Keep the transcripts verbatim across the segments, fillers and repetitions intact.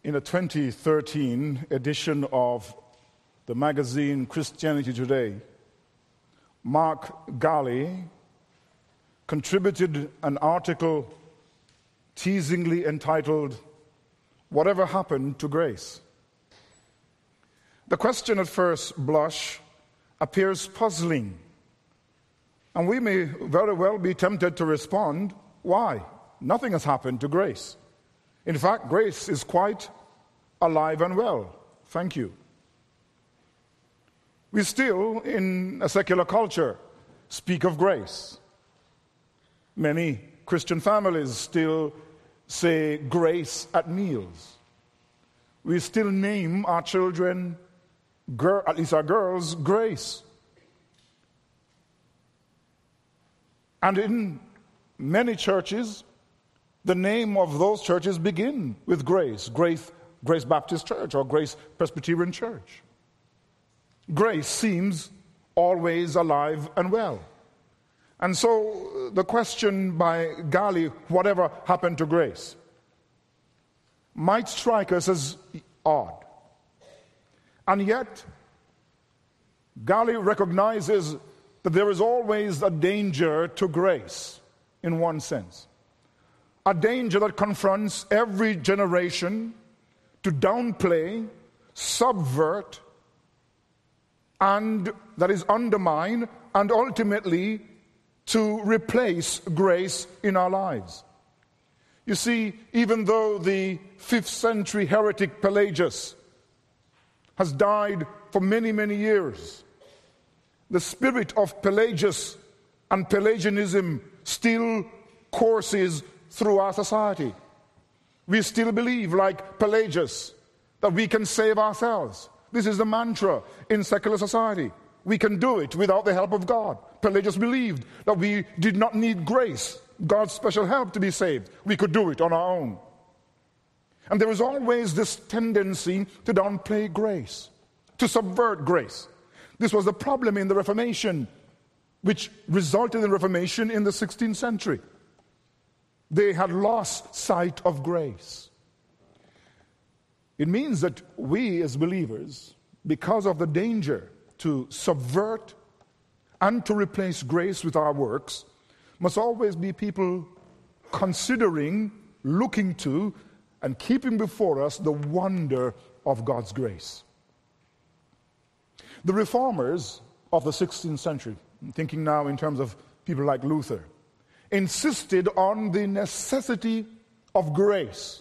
In a twenty thirteen edition of the magazine Christianity Today, Mark Galli contributed an article teasingly entitled, "Whatever Happened to Grace?" The question at first blush appears puzzling, and we may very well be tempted to respond, why? Nothing has happened to grace. In fact, grace is quite alive and well. Thank you. We still, in a secular culture, speak of grace. Many Christian families still say grace at meals. We still name our children, girl, at least our girls, Grace. And in many churches, the name of those churches begin with Grace, Grace, Grace Baptist Church or Grace Presbyterian Church. Grace seems always alive and well. And so the question by Galli, whatever happened to grace, might strike us as odd. And yet, Galli recognizes that there is always a danger to grace, in one sense. A danger that confronts every generation to downplay, subvert, and that is undermine, and ultimately to replace grace in our lives. You see, even though the fifth century heretic Pelagius has died for many, many years, the spirit of Pelagius and Pelagianism still courses through our society. We still believe, like Pelagius, that we can save ourselves. This is the mantra in secular society. We can do it without the help of God. Pelagius believed that we did not need grace, God's special help, to be saved. We could do it on our own. And there is always this tendency to downplay grace, to subvert grace. This was the problem in the Reformation, which resulted in the Reformation in the sixteenth century. They had lost sight of grace. It means that we as believers, because of the danger to subvert and to replace grace with our works, must always be people considering, looking to, and keeping before us the wonder of God's grace. The reformers of the sixteenth century, I'm thinking now in terms of people like Luther, insisted on the necessity of grace.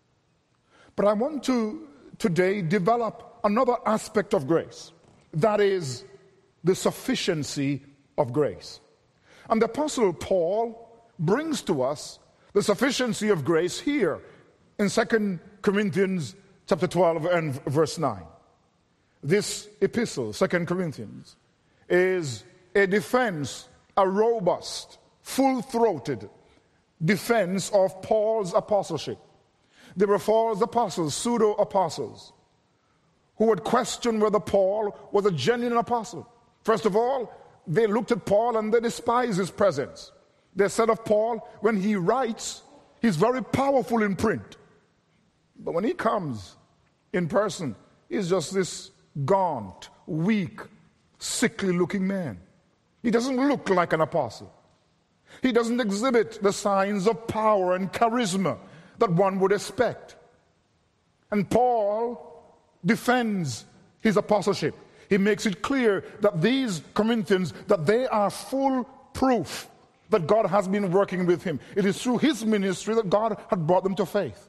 But I want to today develop another aspect of grace, that is the sufficiency of grace. And the Apostle Paul brings to us the sufficiency of grace here in Second Corinthians chapter twelve and verse nine. This epistle, Second Corinthians, is a defense, a robust, full-throated defense of Paul's apostleship. There were false apostles, pseudo-apostles, who would question whether Paul was a genuine apostle. First of all, they looked at Paul and they despised his presence. They said of Paul, when he writes, he's very powerful in print. But when he comes in person, he's just this gaunt, weak, sickly-looking man. He doesn't look like an apostle. He doesn't exhibit the signs of power and charisma that one would expect. And Paul defends his apostleship. He makes it clear that these Corinthians, that they are full proof that God has been working with him. It is through his ministry that God had brought them to faith.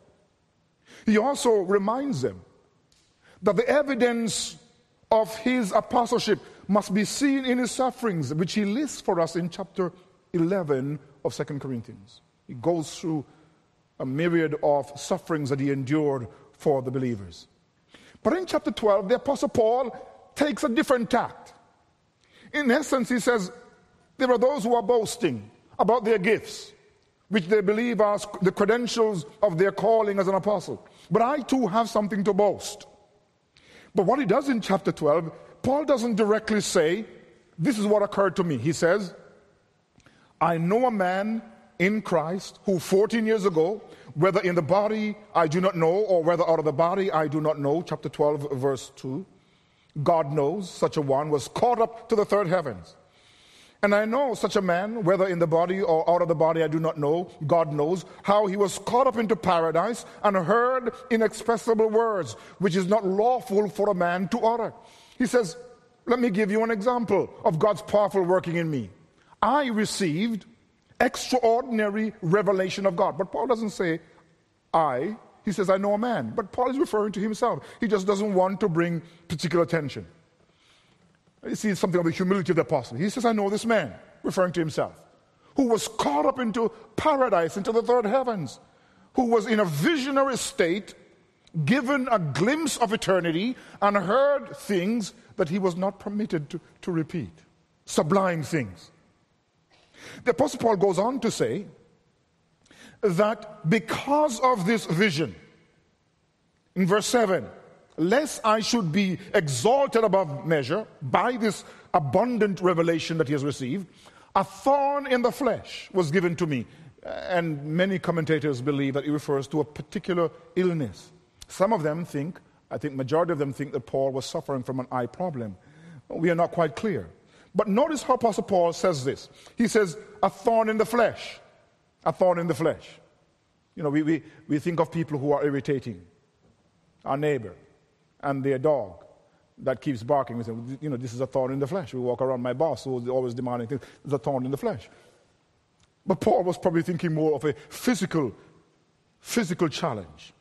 He also reminds them that the evidence of his apostleship must be seen in his sufferings, which he lists for us in chapter eleven of Second Corinthians. He goes through a myriad of sufferings that he endured for the believers. But in chapter twelve, the Apostle Paul takes a different tact. In essence, he says, there are those who are boasting about their gifts, which they believe are the credentials of their calling as an apostle. But I too have something to boast. But what he does in chapter twelve, Paul doesn't directly say, this is what occurred to me. He says, I know a man in Christ who fourteen years ago, whether in the body I do not know, or whether out of the body I do not know, chapter twelve, verse two, God knows such a one was caught up to the third heavens. And I know such a man, whether in the body or out of the body I do not know, God knows, how he was caught up into paradise and heard inexpressible words, which is not lawful for a man to utter. He says, let me give you an example of God's powerful working in me. I received extraordinary revelation of God. But Paul doesn't say I. He says, I know a man. But Paul is referring to himself. He just doesn't want to bring particular attention. You see something of the humility of the apostle. He says, I know this man, referring to himself, who was caught up into paradise, into the third heavens, who was in a visionary state, given a glimpse of eternity, and heard things that he was not permitted to, to repeat. Sublime things. The Apostle Paul goes on to say that because of this vision, in verse seven, lest I should be exalted above measure by this abundant revelation that he has received, a thorn in the flesh was given to me. And many commentators believe that it refers to a particular illness. Some of them think, I think majority of them think that Paul was suffering from an eye problem. We are not quite clear. But notice how Apostle Paul says this. He says, a thorn in the flesh. A thorn in the flesh. You know, we, we, we think of people who are irritating. Our neighbor and their dog that keeps barking. We say, you know, this is a thorn in the flesh. We walk around my boss who is always demanding things. It's a thorn in the flesh. But Paul was probably thinking more of a physical, physical challenge.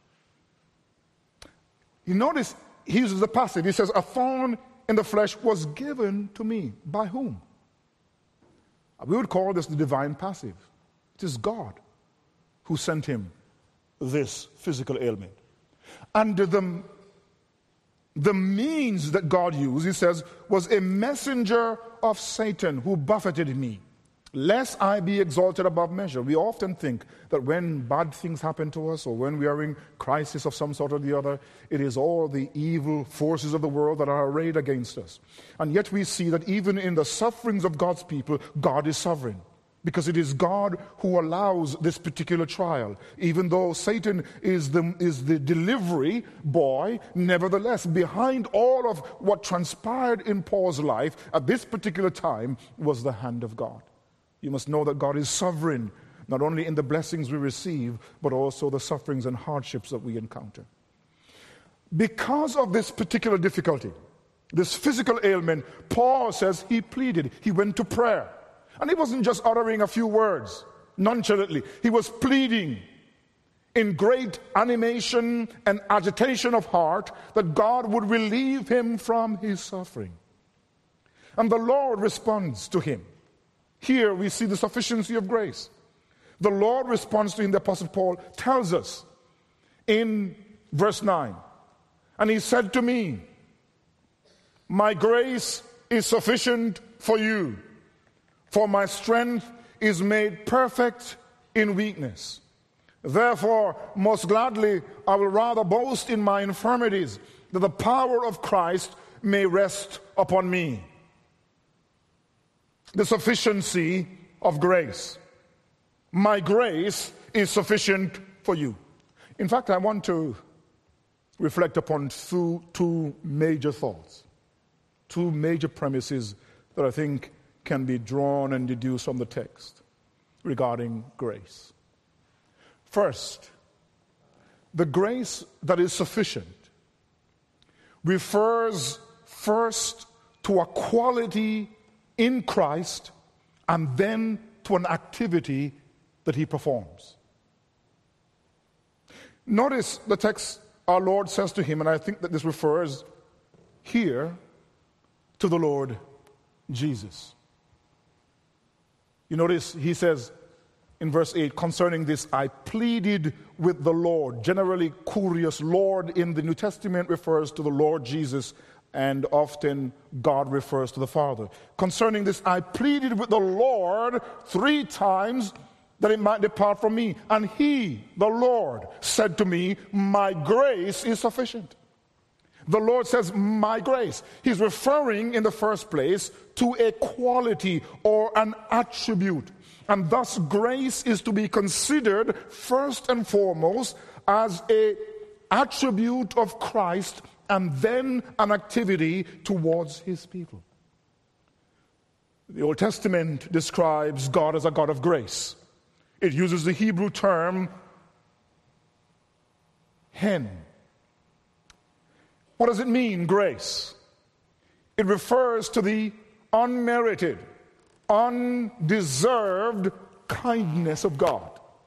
You notice he uses the passage. He says, a thorn in the flesh was given to me. By whom? We would call this the divine passive. It is God who sent him this physical ailment. And the, the means that God used, he says, was a messenger of Satan who buffeted me, lest I be exalted above measure. We often think that when bad things happen to us or when we are in crisis of some sort or the other, it is all the evil forces of the world that are arrayed against us. And yet we see that even in the sufferings of God's people, God is sovereign. Because it is God who allows this particular trial. Even though Satan is the, is the delivery boy, nevertheless, behind all of what transpired in Paul's life at this particular time was the hand of God. You must know that God is sovereign, not only in the blessings we receive, but also the sufferings and hardships that we encounter. Because of this particular difficulty, this physical ailment, Paul says he pleaded, he went to prayer. And he wasn't just uttering a few words nonchalantly. He was pleading in great animation and agitation of heart that God would relieve him from his suffering. And the Lord responds to him. Here we see the sufficiency of grace. The Lord responds to him. The Apostle Paul tells us in verse nine. And he said to me, my grace is sufficient for you. For my strength is made perfect in weakness. Therefore, most gladly, I will rather boast in my infirmities, that the power of Christ may rest upon me. The sufficiency of grace. My grace is sufficient for you. In fact, I want to reflect upon two, two major thoughts, two major premises that I think can be drawn and deduced from the text regarding grace. First, the grace that is sufficient refers first to a quality in Christ and then to an activity that he performs. Notice the text our Lord says to him, and I think that this refers here to the Lord Jesus. You notice he says in verse eight, concerning this, I pleaded with the Lord. Generally, Kurios, Lord in the New Testament refers to the Lord Jesus, and often God refers to the Father. Concerning this, I pleaded with the Lord three times that it might depart from me. And he, the Lord, said to me, my grace is sufficient. The Lord says, my grace. He's referring in the first place to a quality or an attribute. And thus grace is to be considered first and foremost as an attribute of Christ and then an activity towards his people. The Old Testament describes God as a God of grace. It uses the Hebrew term hen. What does it mean, grace? It refers to the unmerited, undeserved kindness of God.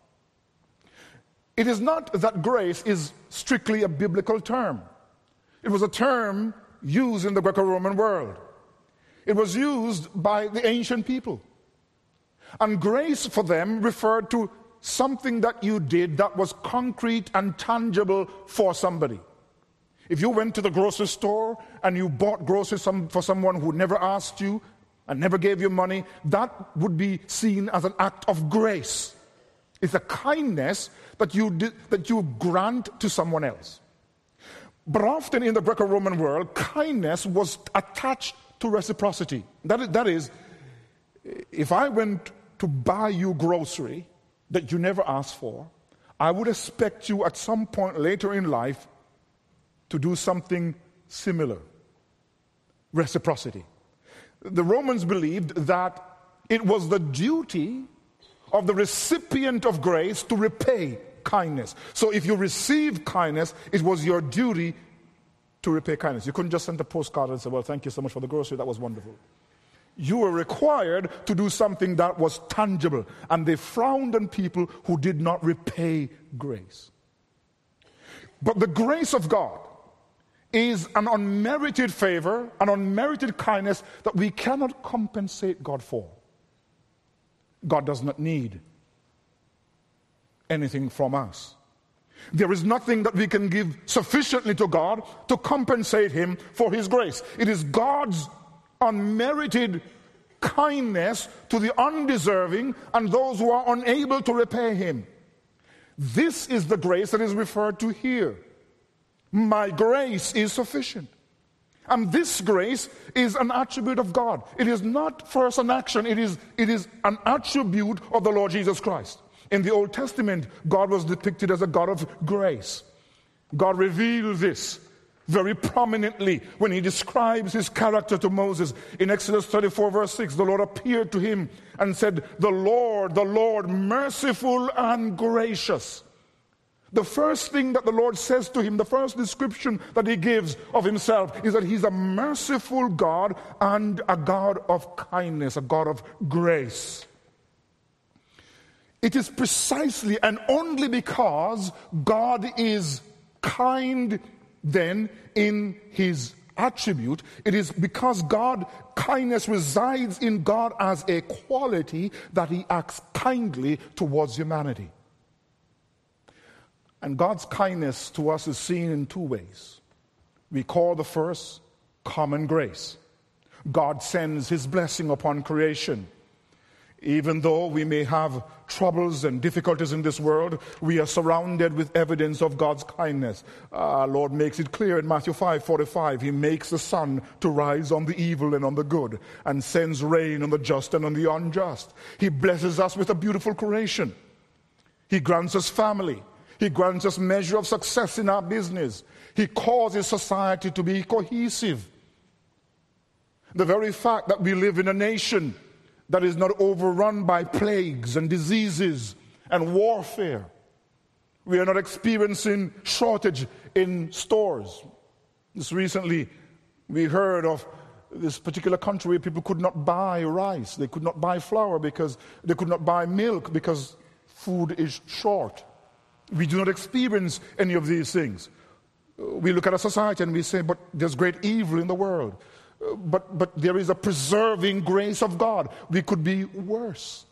It is not that grace is strictly a biblical term. It was a term used in the Greco-Roman world. It was used by the ancient people. And grace for them referred to something that you did that was concrete and tangible for somebody. If you went to the grocery store and you bought groceries for someone who never asked you and never gave you money, that would be seen as an act of grace. It's a kindness that you did, that you grant to someone else. But often in the Greco-Roman world, kindness was attached to reciprocity. That is, that is, if I went to buy you grocery that you never asked for, I would expect you at some point later in life to do something similar. Reciprocity. The Romans believed that it was the duty of the recipient of grace to repay kindness. So if you received kindness, it was your duty to repay kindness. You couldn't just send a postcard and say, well, thank you so much for the grocery, that was wonderful. You were required to do something that was tangible, and they frowned on people who did not repay grace. But the grace of God is an unmerited favor, an unmerited kindness that we cannot compensate God for. God does not need anything from us. There is nothing that we can give sufficiently to God to compensate him for his grace. It is God's unmerited kindness to the undeserving and those who are unable to repay him. This is the grace that is referred to here. My grace is sufficient. And this grace is an attribute of God. It is not first an action, it is, it is an attribute of the Lord Jesus Christ. In the Old Testament, God was depicted as a God of grace. God revealed this very prominently when he describes his character to Moses. In Exodus thirty-four verse six, the Lord appeared to him and said, "The Lord, the Lord, merciful and gracious." The first thing that the Lord says to him, the first description that he gives of himself is that he's a merciful God and a God of kindness, a God of grace. It is precisely and only because God is kind then in his attribute, it is because God, kindness resides in God as a quality that he acts kindly towards humanity. And God's kindness to us is seen in two ways. We call the first common grace. God sends his blessing upon creation. Even though we may have troubles and difficulties in this world, we are surrounded with evidence of God's kindness. Our Lord makes it clear in Matthew five forty-five. He makes the sun to rise on the evil and on the good, and sends rain on the just and on the unjust. He blesses us with a beautiful creation. He grants us family. He grants us measure of success in our business. He causes society to be cohesive. The very fact that we live in a nation that is not overrun by plagues and diseases and warfare. We are not experiencing shortage in stores. Just recently, we heard of this particular country where people could not buy rice. They could not buy flour because they could not buy milk because food is short. We do not experience any of these things. We look at a society and we say, but there's great evil in the world. But, but there is a preserving grace of God. We could be worse.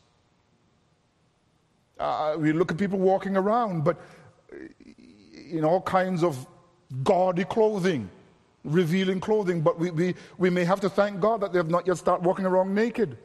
Uh, we look at people walking around, but in all kinds of gaudy clothing, revealing clothing, but we, we, we may have to thank God that they have not yet started walking around naked.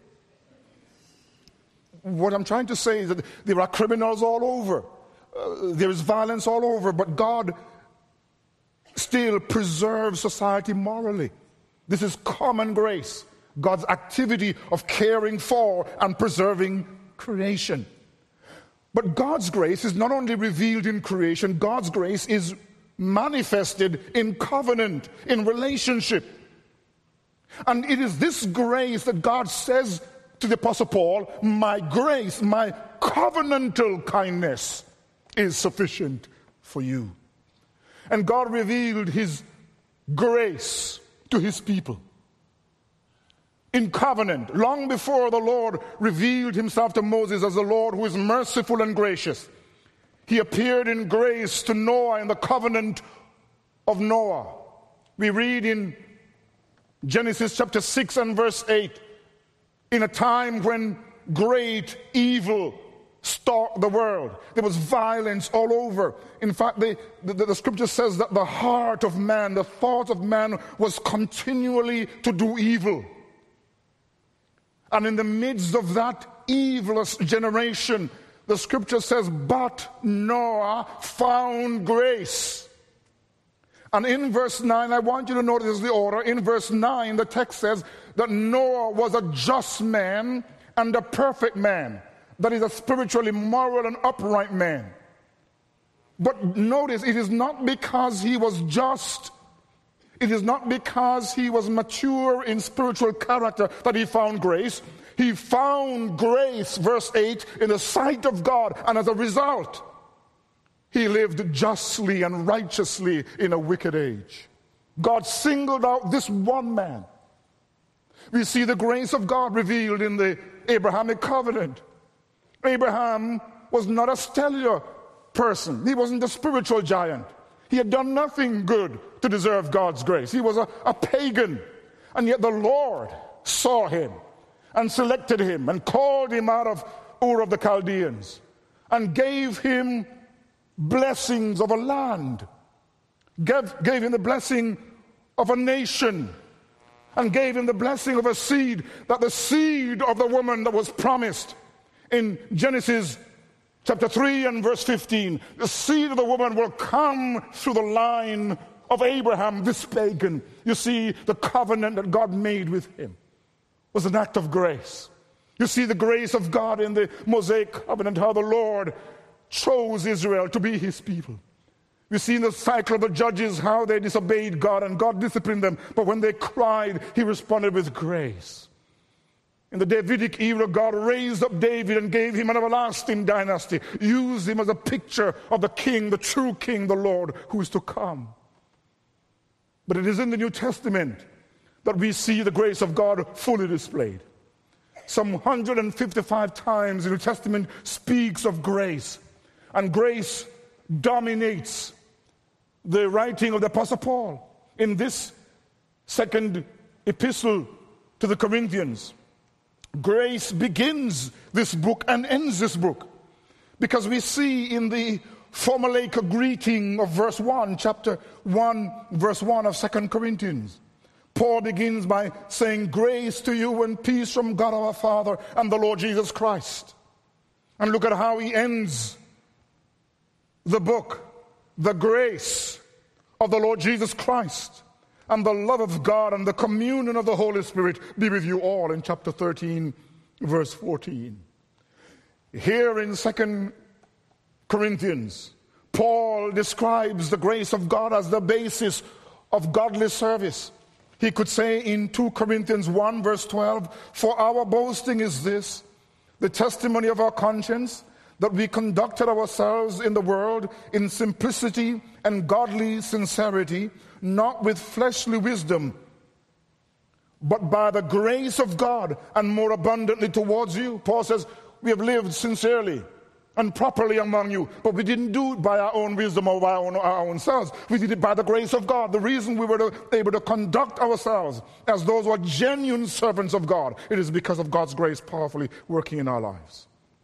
What I'm trying to say is that there are criminals all over. Uh, there is violence all over, but God still preserves society morally. This is common grace, God's activity of caring for and preserving creation. But God's grace is not only revealed in creation, God's grace is manifested in covenant, in relationship. And it is this grace that God says to the Apostle Paul, my grace, my covenantal kindness is sufficient for you. And God revealed his grace to his people in covenant, long before the Lord revealed himself to Moses as the Lord who is merciful and gracious. He appeared in grace to Noah in the covenant of Noah. We read in Genesis chapter six and verse eight, in a time when great evil stalked the world. There was violence all over. In fact, the, the, the scripture says that the heart of man, the thought of man was continually to do evil. And in the midst of that evilous generation, the scripture says, but Noah found grace. And in verse nine, I want you to notice the order. In verse nine, the text says that Noah was a just man and a perfect man. That is a spiritually moral and upright man. But notice, it is not because he was just, it is not because he was mature in spiritual character that he found grace. He found grace, verse eight, in the sight of God, and as a result, he lived justly and righteously in a wicked age. God singled out this one man. We see the grace of God revealed in the Abrahamic covenant. Abraham was not a stellar person. He wasn't a spiritual giant. He had done nothing good to deserve God's grace. He was a, a pagan. And yet the Lord saw him and selected him and called him out of Ur of the Chaldeans and gave him blessings of a land, gave, gave him the blessing of a nation, and gave him the blessing of a seed, that the seed of the woman that was promised in Genesis chapter three and verse fifteen, the seed of the woman will come through the line of Abraham, this pagan. You see, the covenant that God made with him was an act of grace. You see the grace of God in the Mosaic covenant, how the Lord chose Israel to be his people. We see in the cycle of the judges how they disobeyed God and God disciplined them, but when they cried, he responded with grace. In the Davidic era, God raised up David and gave him an everlasting dynasty, used him as a picture of the king, the true king, the Lord who is to come. But it is in the New Testament that we see the grace of God fully displayed. Some one hundred fifty-five times the New Testament speaks of grace, and grace dominates the writing of the Apostle Paul in this second epistle to the Corinthians. Grace begins this book and ends this book, because we see in the formulaic greeting of verse one, chapter one, verse one of Second Corinthians, Paul begins by saying, grace to you and peace from God our Father and the Lord Jesus Christ. And look at how he ends the book. The grace of the Lord Jesus Christ and the love of God and the communion of the Holy Spirit be with you all, in chapter thirteen, verse fourteen. Here in Second Corinthians, Paul describes the grace of God as the basis of godly service. He could say in Second Corinthians one, verse twelve, for our boasting is this, the testimony of our conscience, that we conducted ourselves in the world in simplicity and godly sincerity, not with fleshly wisdom, but by the grace of God, and more abundantly towards you. Paul says, we have lived sincerely and properly among you, but we didn't do it by our own wisdom or by our own, our own selves. We did it by the grace of God. The reason we were able to conduct ourselves as those who are genuine servants of God, it is because of God's grace powerfully working in our lives.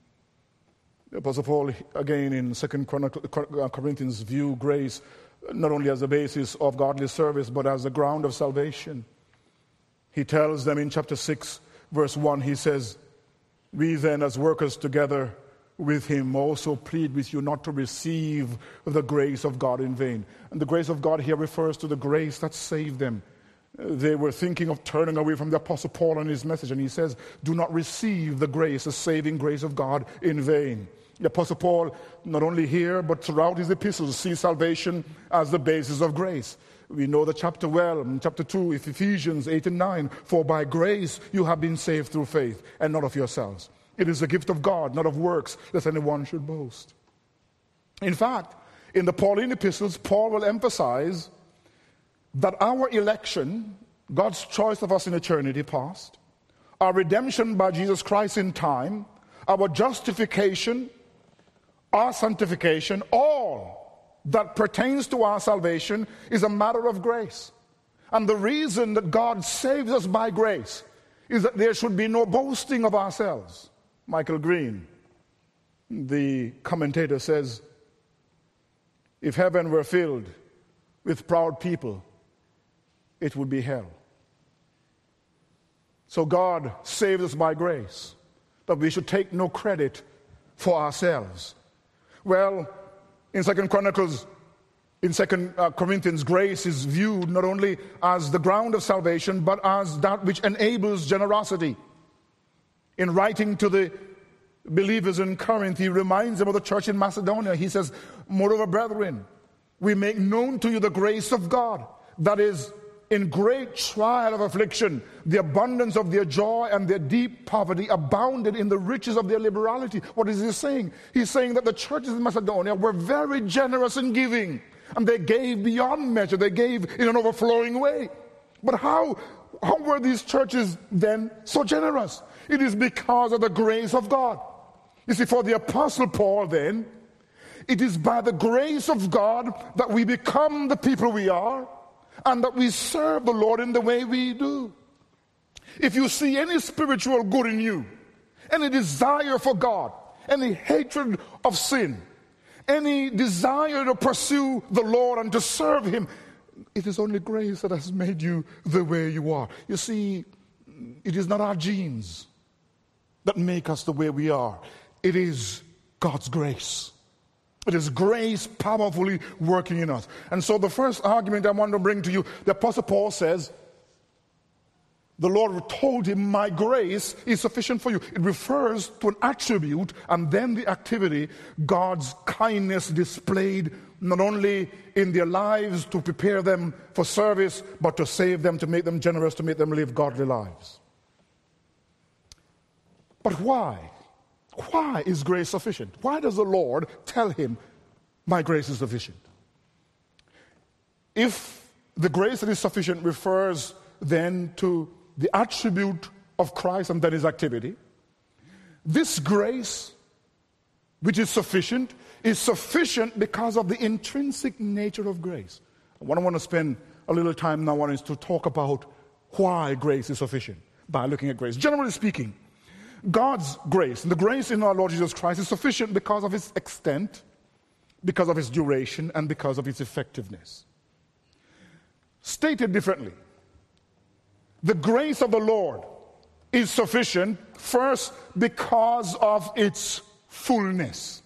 The Apostle Paul, again in Second Corinthians, view grace not only as a basis of godly service, but as a ground of salvation. He tells them in chapter six, verse one, he says, we then as workers together with him also plead with you not to receive the grace of God in vain. And the grace of God here refers to the grace that saved them. they were thinking of turning away from the Apostle Paul and his message. And he says, do not receive the grace, the saving grace of God in vain. The Apostle Paul, not only here, but throughout his epistles, sees salvation as the basis of grace. We know the chapter well, in chapter two, Ephesians eight and nine, for by grace you have been saved through faith, and not of yourselves. It is a gift of God, not of works, lest anyone should boast. In fact, in the Pauline epistles, Paul will emphasize that our election, God's choice of us in eternity past, our redemption by Jesus Christ in time, our justification, our sanctification, all that pertains to our salvation is a matter of grace. And the reason that God saves us by grace is that there should be no boasting of ourselves. Michael Green, the commentator, says, if heaven were filled with proud people, it would be hell. So God saved us by grace, but we should take no credit for ourselves. Well, in Second Chronicles, in Second Corinthians, grace is viewed not only as the ground of salvation, but as that which enables generosity. In writing to the believers in Corinth, he reminds them of the church in Macedonia. He says, moreover, brethren, we make known to you the grace of God, that is, in great trial of affliction, the abundance of their joy and their deep poverty abounded in the riches of their liberality. What is he saying? He's saying that the churches in Macedonia were very generous in giving, and they gave beyond measure. They gave in an overflowing way. But how, how were these churches then so generous? It is because of the grace of God. You see, for the Apostle Paul then, it is by the grace of God that we become the people we are, and that we serve the Lord in the way we do. If you see any spiritual good in you, any desire for God, any hatred of sin, any desire to pursue the Lord and to serve Him, it is only grace that has made you the way you are. You see, it is not our genes that make us the way we are. It is God's grace. It is grace powerfully working in us. And so the first argument I want to bring to you, the Apostle Paul says, the Lord told him, my grace is sufficient for you. It refers to an attribute and then the activity, God's kindness displayed not only in their lives to prepare them for service, but to save them, to make them generous, to make them live godly lives. But why? Why is grace sufficient? Why does the Lord tell him, my grace is sufficient? If the grace that is sufficient refers then to the attribute of Christ and then his activity, this grace, which is sufficient, is sufficient because of the intrinsic nature of grace. What I want to spend a little time now on is to talk about why grace is sufficient by looking at grace. Generally speaking, God's grace, and the grace in our Lord Jesus Christ, is sufficient because of its extent, because of its duration, and because of its effectiveness. Stated differently, the grace of the Lord is sufficient first because of its fullness.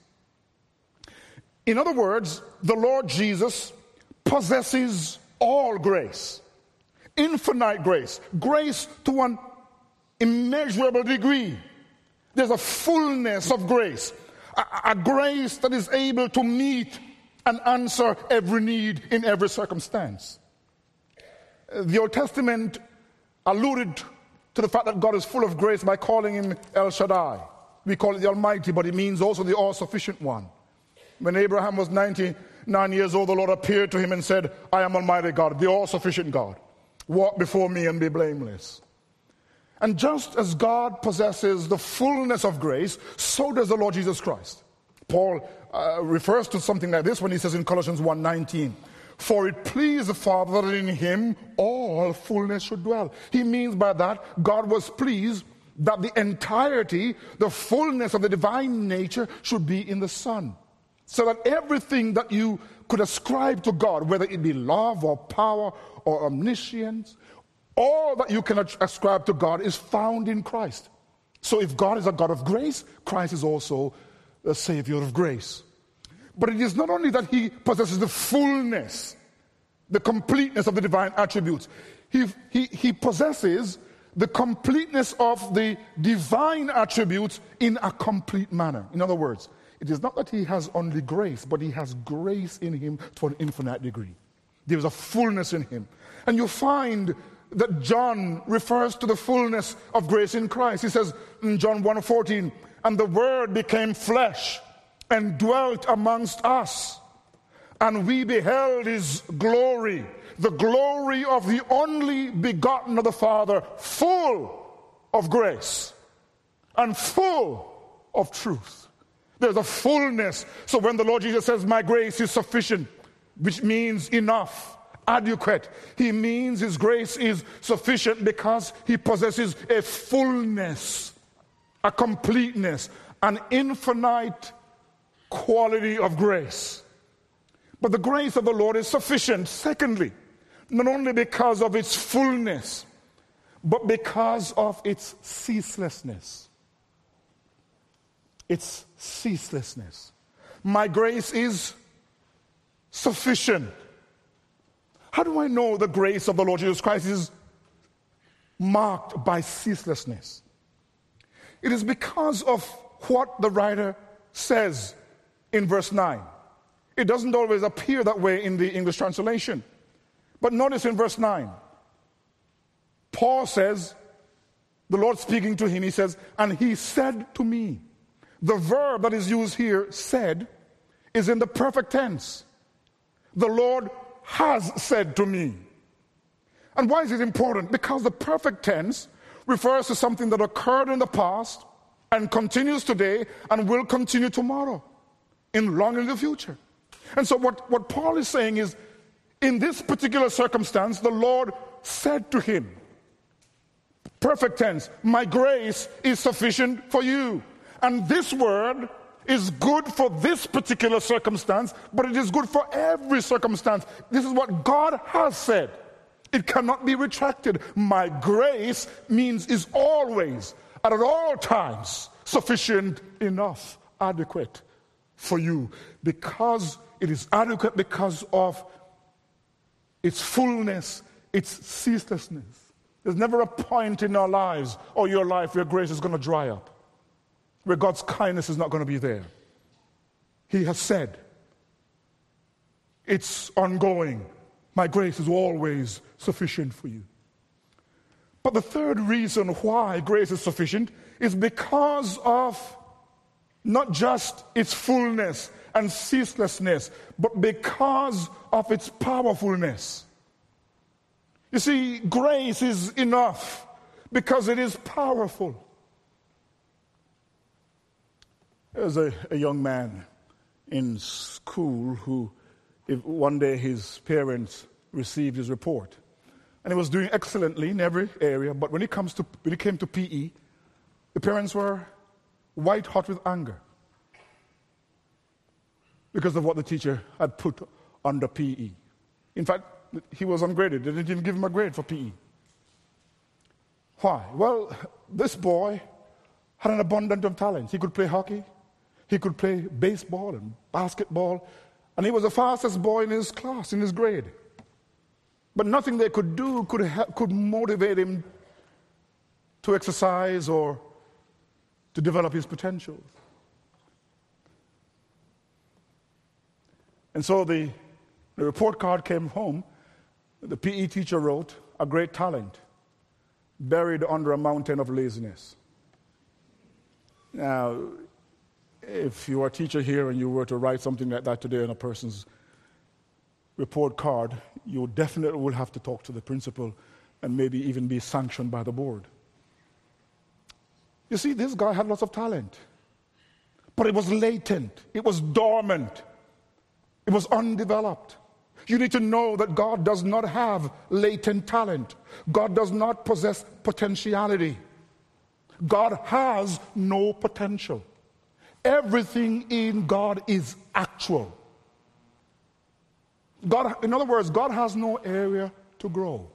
In other words, the Lord Jesus possesses all grace, infinite grace, grace to an immeasurable degree. There's a fullness of grace, a, a grace that is able to meet and answer every need in every circumstance. The Old Testament alluded to the fact that God is full of grace by calling him El Shaddai. We call it the Almighty, but it means also the all-sufficient one. When Abraham was ninety-nine years old, the Lord appeared to him and said, I am Almighty God, the all-sufficient God. Walk before me and be blameless. And just as God possesses the fullness of grace, so does the Lord Jesus Christ. Paul uh, refers to something like this when he says in Colossians one nineteen, for it pleased the Father that in him all fullness should dwell. He means by that, God was pleased that the entirety, the fullness of the divine nature should be in the Son. So that everything that you could ascribe to God, whether it be love or power or omniscience, all that you can ascribe to God is found in Christ. So if God is a God of grace, Christ is also a Savior of grace. But it is not only that he possesses the fullness the completeness of the divine attributes. He, he, he possesses the completeness of the divine attributes in a complete manner. In other words, it is not that he has only grace, but he has grace in him to an infinite degree. There is a fullness in him. And you find that John refers to the fullness of grace in Christ. He says in John one fourteen, and the Word became flesh and dwelt amongst us, and we beheld his glory, the glory of the only begotten of the Father, full of grace and full of truth. There's a fullness. So when the Lord Jesus says, my grace is sufficient, which means enough, adequate, he means his grace is sufficient because he possesses a fullness, a completeness, an infinite quality of grace. But the grace of the Lord is sufficient, secondly, not only because of its fullness, but because of its ceaselessness. Its ceaselessness. My grace is sufficient. How do I know the grace of the Lord Jesus Christ is marked by ceaselessness? It is because of what the writer says in verse nine. It doesn't always appear that way in the English translation. But notice in verse nine, Paul says, the Lord speaking to him, he says, and he said to me. The verb that is used here, said, is in the perfect tense. The Lord has said to me. And why is it important? Because the perfect tense refers to something that occurred in the past and continues today and will continue tomorrow, in long in the future. And so what, what Paul is saying is, in this particular circumstance, the Lord said to him, perfect tense, my grace is sufficient for you. And this word is good for this particular circumstance, but it is good for every circumstance. This is what God has said. It cannot be retracted. My grace means is always, and at all times, sufficient enough, adequate for you. Because it is adequate because of its fullness, its ceaselessness. There's never a point in our lives or your life where grace is going to dry up, where God's kindness is not going to be there. He has said, it's ongoing. My grace is always sufficient for you. But the third reason why grace is sufficient is because of not just its fullness and ceaselessness, but because of its powerfulness. You see, grace is enough because it is powerful. There's a, a young man in school who, if one day his parents received his report, and he was doing excellently in every area, but when it comes to when it came to P E, the parents were white hot with anger because of what the teacher had put under P E. In fact, he was ungraded. They didn't even give him a grade for P E. Why? Well, this boy had an abundance of talent. He could play hockey. He could play baseball and basketball. And he was the fastest boy in his class, in his grade. But nothing they could do could, help, could motivate him to exercise or to develop his potential. And so the, the report card came home. The P E teacher wrote, a great talent buried under a mountain of laziness. Now, if you are a teacher here and you were to write something like that today on a person's report card, you definitely will have to talk to the principal and maybe even be sanctioned by the board. You see, this guy had lots of talent, but it was latent, it was dormant, it was undeveloped. You need to know that God does not have latent talent. God does not possess potentiality. God has no potential. Everything in God is actual. God, in other words, God has no area to grow.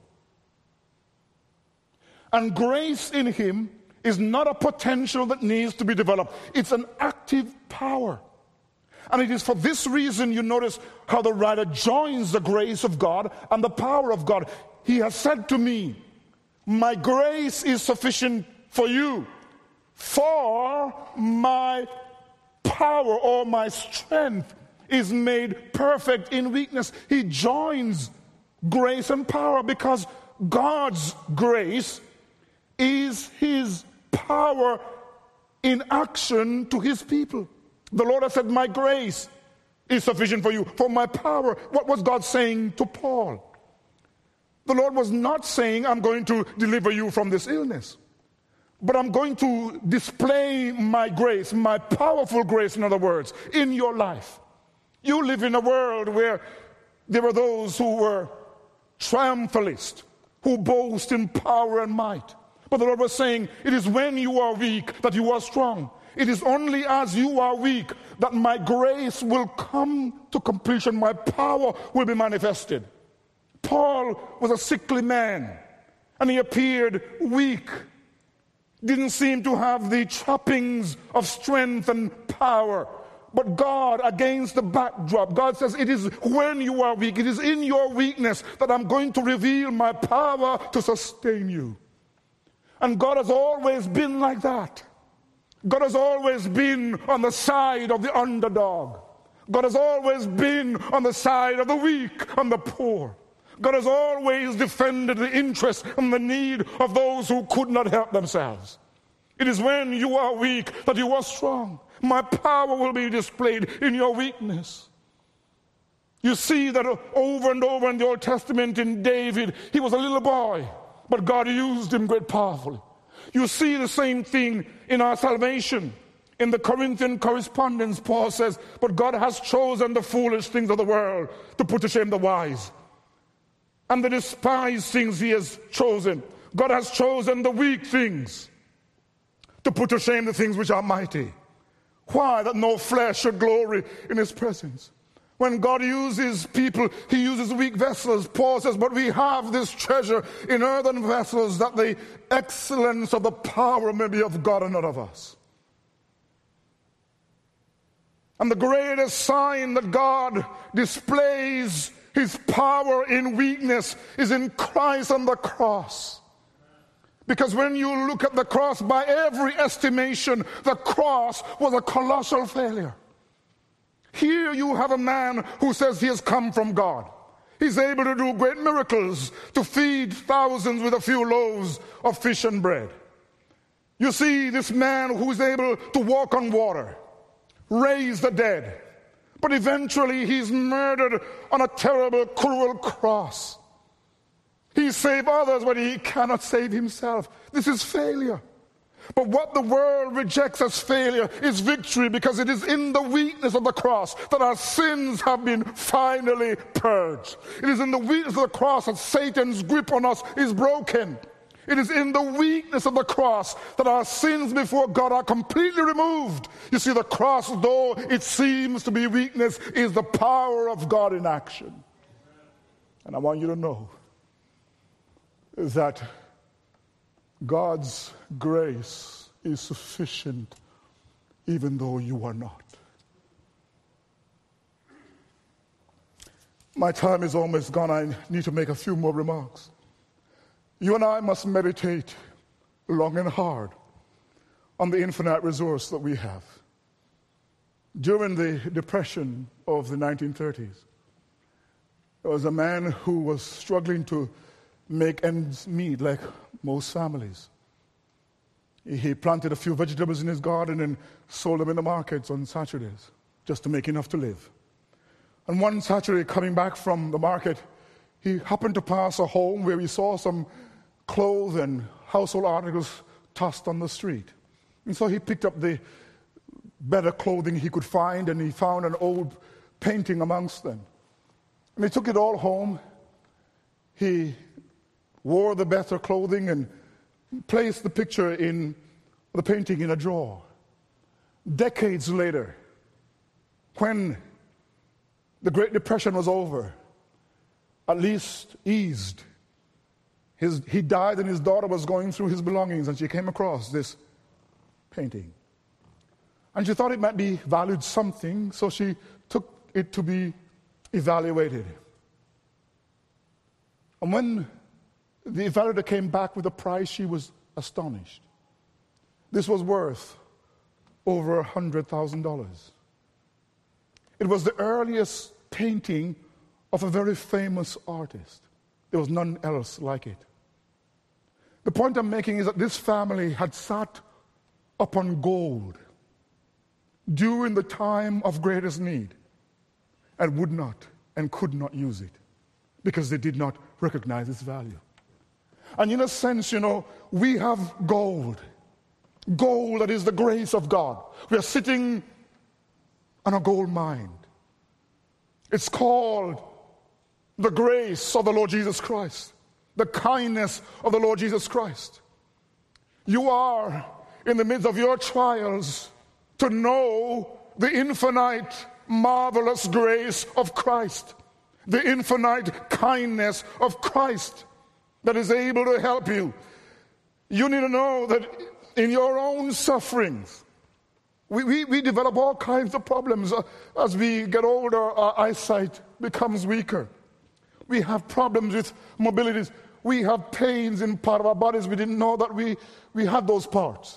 And grace in him is not a potential that needs to be developed. It's an active power. And it is for this reason you notice how the writer joins the grace of God and the power of God. He has said to me, my grace is sufficient for you, for my power or my strength is made perfect in weakness. He joins grace and power because God's grace is his power in action to his people. The Lord has said, my grace is sufficient for you, for my power. What was God saying to Paul? The Lord was not saying, I'm going to deliver you from this illness, but I'm going to display my grace, my powerful grace, in other words, in your life. You live in a world where there were those who were triumphalists, who boast in power and might. But the Lord was saying, it is when you are weak that you are strong. It is only as you are weak that my grace will come to completion, my power will be manifested. Paul was a sickly man, and he appeared weak, didn't seem to have the trappings of strength and power. But God, against the backdrop, God says, it is when you are weak, it is in your weakness that I'm going to reveal my power to sustain you. And God has always been like that. God has always been on the side of the underdog. God has always been on the side of the weak and the poor. God has always defended the interest and the need of those who could not help themselves. It is when you are weak that you are strong. My power will be displayed in your weakness. You see that over and over in the Old Testament in David, he was a little boy, but God used him great powerfully. You see the same thing in our salvation. In the Corinthian correspondence, Paul says, but God has chosen the foolish things of the world to put to shame the wise. And the despised things he has chosen. God has chosen the weak things to put to shame the things which are mighty. Why? That no flesh should glory in his presence. When God uses people, he uses weak vessels. Paul says, but we have this treasure in earthen vessels, that the excellence of the power may be of God and not of us. And the greatest sign that God displays his power in weakness is in Christ on the cross. Because when you look at the cross, by every estimation, the cross was a colossal failure. Here you have a man who says he has come from God. He's able to do great miracles, to feed thousands with a few loaves of fish and bread. You see this man who is able to walk on water, raise the dead, but eventually he's murdered on a terrible, cruel cross. He saved others, but he cannot save himself. This is failure. But what the world rejects as failure is victory, because it is in the weakness of the cross that our sins have been finally purged. It is in the weakness of the cross that Satan's grip on us is broken. It is in the weakness of the cross that our sins before God are completely removed. You see, the cross, though it seems to be weakness, is the power of God in action. And I want you to know that God's grace is sufficient even though you are not. My time is almost gone. I need to make a few more remarks. You and I must meditate long and hard on the infinite resource that we have. During the Depression of the nineteen thirties, there was a man who was struggling to make ends meet like most families. He planted a few vegetables in his garden and sold them in the markets on Saturdays just to make enough to live. And one Saturday, coming back from the market, he happened to pass a home where he saw some clothes and household articles tossed on the street. And so he picked up the better clothing he could find, and he found an old painting amongst them. And he took it all home. He wore the better clothing and placed the picture in the painting in a drawer. Decades later, when the Great Depression was over, at least eased, his, he died and his daughter was going through his belongings and she came across this painting. And she thought it might be valued something, so she took it to be evaluated. And when the evaluator came back with a price, she was astonished. This was worth over one hundred thousand dollars. It was the earliest painting of a very famous artist. There was none else like it. The point I'm making is that this family had sat upon gold during the time of greatest need and would not and could not use it because they did not recognize its value. And in a sense, you know, we have gold. Gold that is the grace of God. We are sitting on a gold mine. It's called the grace of the Lord Jesus Christ, the kindness of the Lord Jesus Christ. You are in the midst of your trials to know the infinite, marvelous grace of Christ, the infinite kindness of Christ that is able to help you. You need to know that in your own sufferings, we, we, we develop all kinds of problems. As we get older, our eyesight becomes weaker. We have problems with mobilities. We have pains in part of our bodies. We didn't know that we, we had those parts.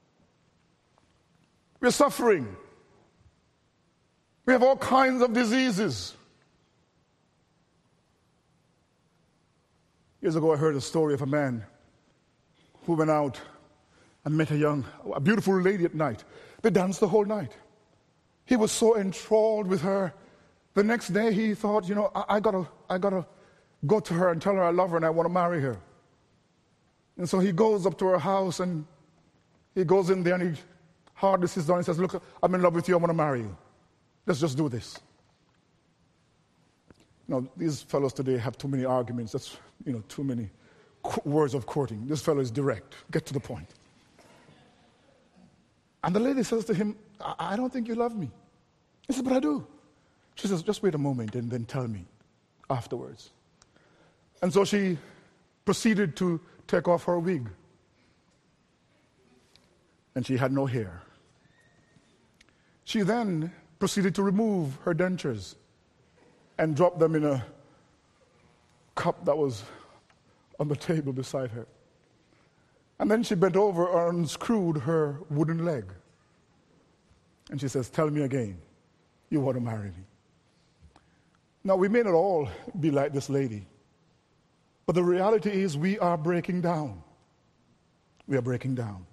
We're suffering. We have all kinds of diseases. Years ago, I heard a story of a man who went out and met a young, a beautiful lady at night. They danced the whole night. He was so enthralled with her. The next day, he thought, you know, I, I gotta, I gotta go to her and tell her I love her and I want to marry her. And so he goes up to her house and he goes in there and he hardly sits down and says, look, I'm in love with you, I want to marry you. Let's just do this. Now, these fellows today have too many arguments. That's, you know, too many qu- words of courting. This fellow is direct. Get to the point. And the lady says to him, I, I don't think you love me. He says, but I do. She says, just wait a moment and then tell me afterwards. And so she proceeded to take off her wig. And she had no hair. She then proceeded to remove her dentures and drop them in a cup that was on the table beside her. And then she bent over and unscrewed her wooden leg. And she says, tell me again, you want to marry me. Now, we may not all be like this lady, but the reality is we are breaking down. We are breaking down.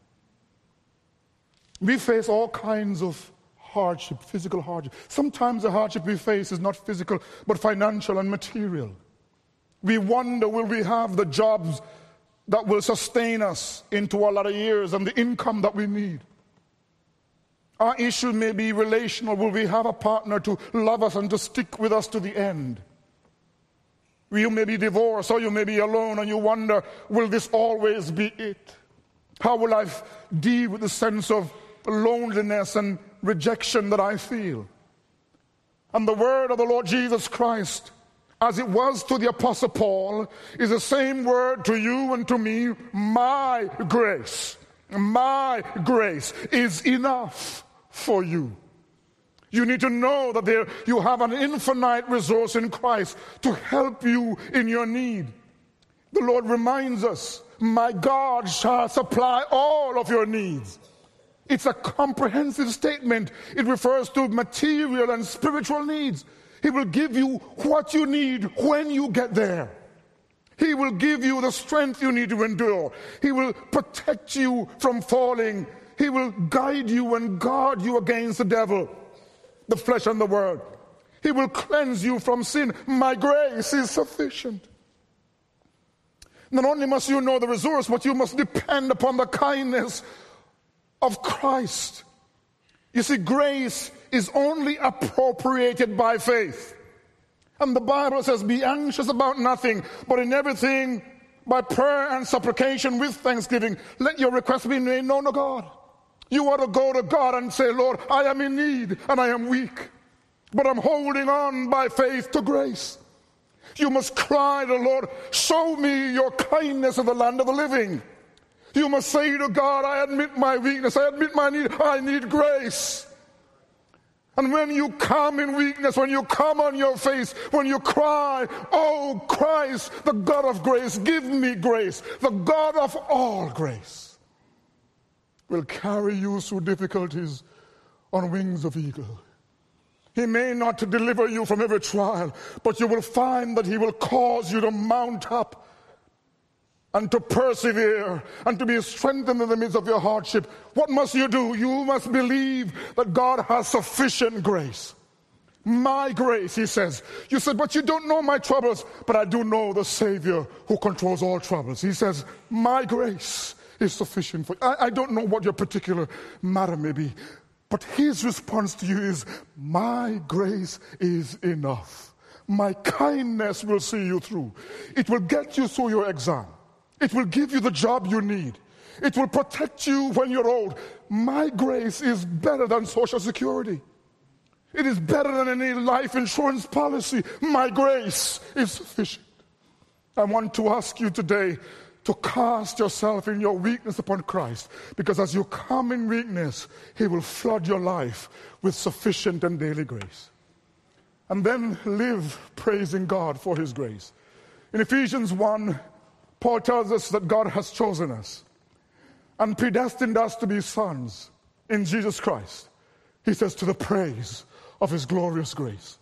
We face all kinds of hardship, physical hardship. Sometimes the hardship we face is not physical, but financial and material. We wonder, will we have the jobs that will sustain us into our latter years and the income that we need? Our issue may be relational. Will we have a partner to love us and to stick with us to the end? You may be divorced or you may be alone and you wonder, will this always be it? How will I f- deal with the sense of loneliness and rejection that I feel? And the word of the Lord Jesus Christ, as it was to the Apostle Paul, is the same word to you and to me. My grace, my grace is enough for you. You need to know that there you have an infinite resource in Christ to help you in your need. The Lord reminds us, my God shall supply all of your needs. It's a comprehensive statement. It refers to material and spiritual needs. He will give you what you need when you get there. He will give you the strength you need to endure. He will protect you from falling. He will guide you and guard you against the devil, the flesh and the world. He will cleanse you from sin. My grace is sufficient. Not only must you know the resource, but you must depend upon the kindness of Christ. You see, grace is only appropriated by faith. And the Bible says, be anxious about nothing, but in everything, by prayer and supplication with thanksgiving, let your requests be made known to God. You ought to go to God and say, Lord, I am in need and I am weak, but I'm holding on by faith to grace. You must cry to the Lord, show me your kindness in the land of the living. You must say to God, I admit my weakness, I admit my need, I need grace. And when you come in weakness, when you come on your face, when you cry, oh Christ, the God of grace, give me grace, the God of all grace will carry you through difficulties on wings of eagle. He may not deliver you from every trial, but you will find that he will cause you to mount up and to persevere and to be strengthened in the midst of your hardship. What must you do? You must believe that God has sufficient grace. My grace, he says. You said, but you don't know my troubles. But I do know the Savior who controls all troubles. He says, my grace is sufficient for you. I, I don't know what your particular matter may be, but his response to you is, my grace is enough. My kindness will see you through. It will get you through your exam. It will give you the job you need. It will protect you when you're old. My grace is better than Social Security. It is better than any life insurance policy. My grace is sufficient. I want to ask you today to cast yourself in your weakness upon Christ, because as you come in weakness, he will flood your life with sufficient and daily grace. And then live praising God for his grace. In Ephesians one, Paul tells us that God has chosen us and predestined us to be sons in Jesus Christ. He says, to the praise of his glorious grace.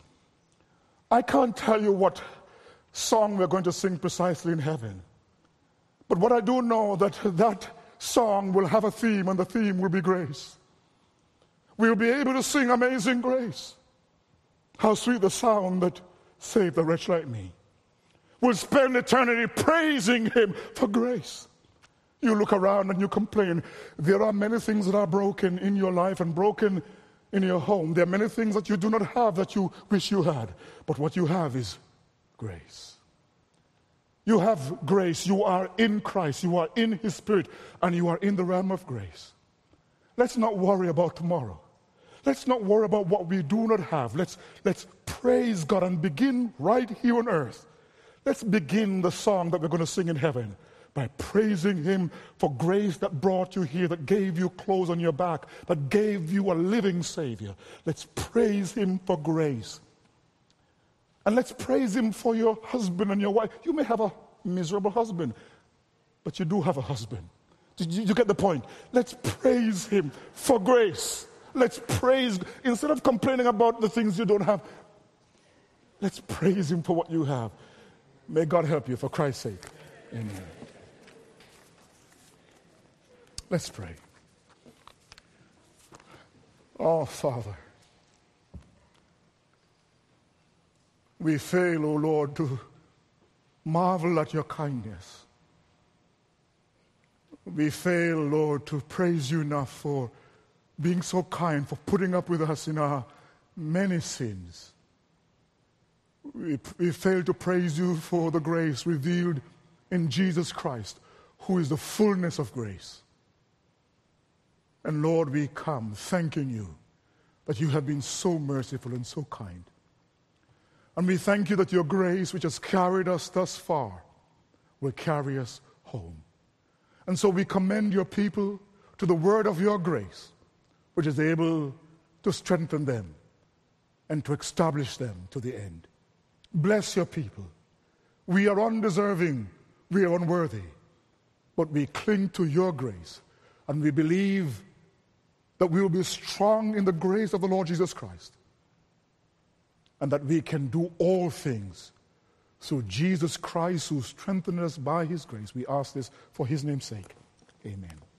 I can't tell you what song we're going to sing precisely in heaven, but what I do know that that song will have a theme, and the theme will be grace. We'll be able to sing Amazing Grace. How sweet the sound that saved a wretch like me. We'll spend eternity praising him for grace. You look around and you complain. There are many things that are broken in your life and broken in your home. There are many things that you do not have that you wish you had. But what you have is grace. You have grace. You are in Christ. You are in his Spirit. And you are in the realm of grace. Let's not worry about tomorrow. Let's not worry about what we do not have. Let's, let's praise God and begin right here on earth. Let's begin the song that we're going to sing in heaven by praising him for grace that brought you here, that gave you clothes on your back, that gave you a living Savior. Let's praise him for grace. And let's praise him for your husband and your wife. You may have a miserable husband, but you do have a husband. Did you, you get the point? Let's praise him for grace. Let's praise, instead of complaining about the things you don't have, let's praise him for what you have. May God help you for Christ's sake. Amen. Let's pray. Oh, Father, we fail, O Lord, to marvel at your kindness. We fail, Lord, to praise you enough for being so kind, for putting up with us in our many sins. We, we fail to praise you for the grace revealed in Jesus Christ, who is the fullness of grace. And Lord, we come thanking you that you have been so merciful and so kind. And we thank you that your grace, which has carried us thus far, will carry us home. And so we commend your people to the word of your grace, which is able to strengthen them and to establish them to the end. Bless your people. We are undeserving, we are unworthy, but we cling to your grace, and we believe that we will be strong in the grace of the Lord Jesus Christ, and that we can do all things through Jesus Christ, who strengthens us by his grace. We ask this for his name's sake. Amen.